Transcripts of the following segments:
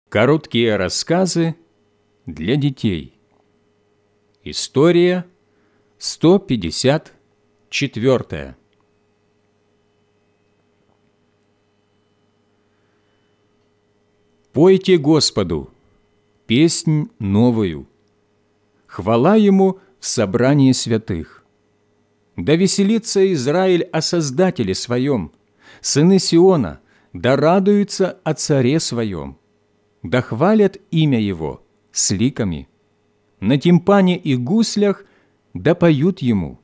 Короткие рассказы для детей. История 154. Пойте Господу песнь новую, хвала Ему в собрании святых. Да веселится Израиль о Создателе Своем, сыны Сиона, да радуются о Царе Своем, да хвалят имя Его с ликами, на тимпане и гуслях да поют Ему.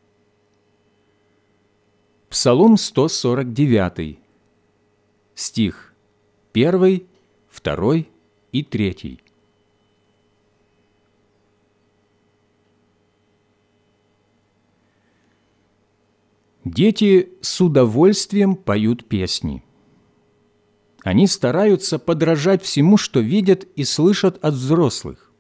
Псалом 149, стих 1, 2 и 3. Дети с удовольствием поют песни. Они стараются подражать всему, что видят и слышат от взрослых.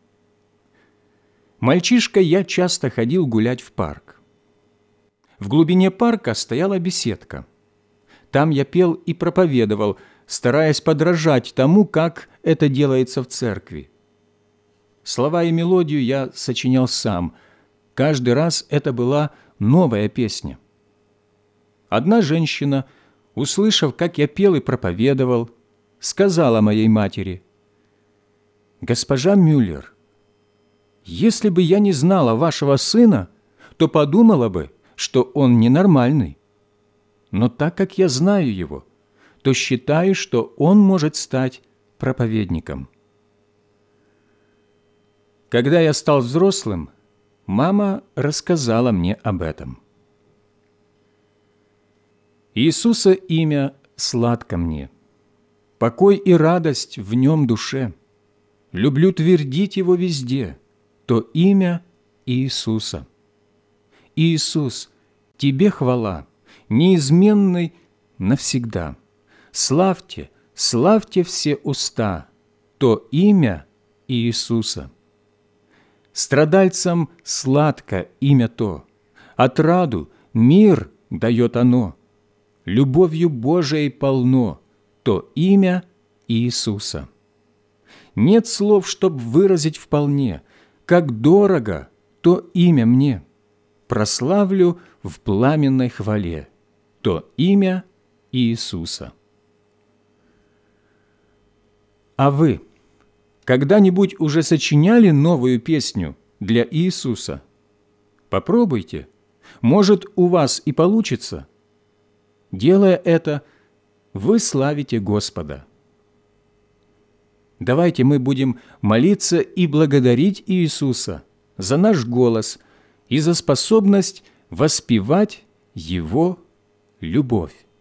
Мальчишкой я часто ходил гулять в парк. В глубине парка стояла беседка. Там я пел и проповедовал, стараясь подражать тому, как это делается в церкви. Слова и мелодию я сочинял сам. Каждый раз это была новая песня. Одна женщина, услышав, как я пел и проповедовал, сказала моей матери: «Госпожа Мюллер, если бы я не знала вашего сына, то подумала бы, что он ненормальный. Но так как я знаю его, то считаю, что он может стать проповедником». Когда я стал взрослым, мама рассказала мне об этом. Иисуса имя сладко мне, покой и радость в нем душе. Люблю твердить его везде, то имя Иисуса. Иисус, тебе хвала, неизменный навсегда. Славьте, славьте все уста, то имя Иисуса. Страдальцам сладко имя то, отраду, мир дает оно. Любовью Божией полно, то имя Иисуса. Нет слов, чтоб выразить вполне, как дорого то имя мне. Прославлю в пламенной хвале, то имя Иисуса. А вы когда-нибудь уже сочиняли новую песню для Иисуса? Попробуйте, может, у вас и получится. Делая это, вы славите Господа. Давайте мы будем молиться и благодарить Иисуса за наш голос и за способность воспевать Его любовь.